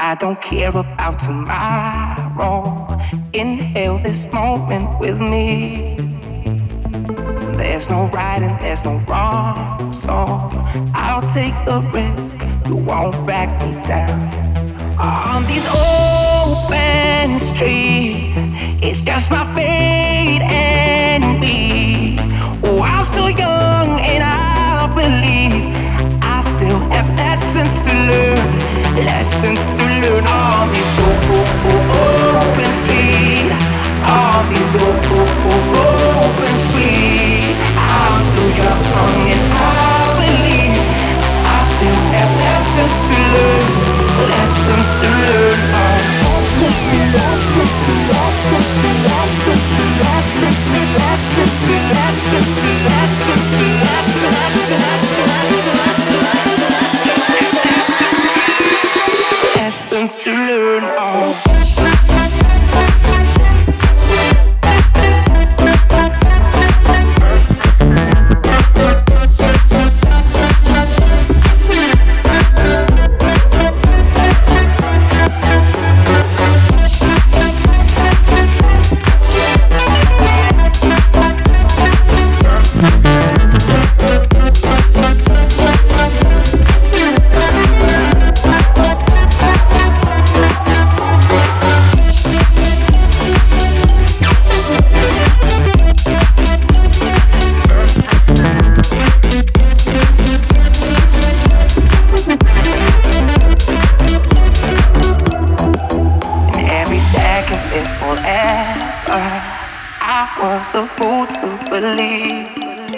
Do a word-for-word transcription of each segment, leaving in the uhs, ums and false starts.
I don't care about tomorrow. Inhale this moment with me. There's no right and there's no wrong, so I'll take the risk. You won't back me down. On these open streets, it's just my fate and me. Oh, I'm still young and I believe I still have lessons to learn, lessons to learn. On these open streets, on these open streets, I'm still young and I believe I still have lessons to learn, lessons to learn. Lessons to learn. Oh. It's forever. I was a fool to believe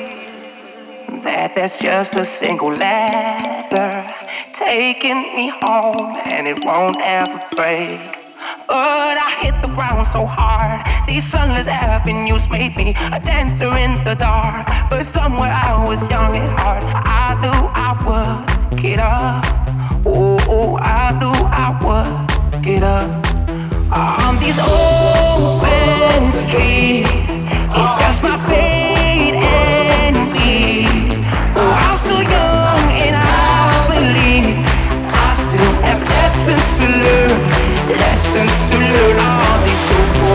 that there's just a single ladder taking me home and it won't ever break. But I hit the ground so hard, these sunless avenues made me a dancer in the dark. But somewhere I was young at heart, I knew I would get up. Oh, oh, I knew I would get up. On these open streets, it's just my fate and me. Oh, I'm still young and I believe I still have lessons to learn, lessons to learn. On these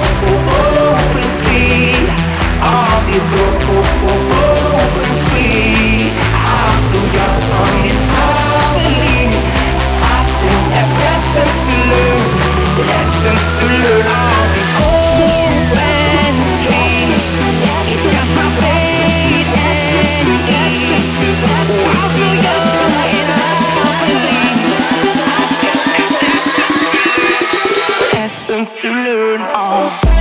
open streets, on these open streets, I'm still young and I believe I still have lessons to learn, lessons to learn. On these open streets, it's just my fate and me. Oh, I'm still young and I believe I still have lessons to learn, lessons to learn. Oh.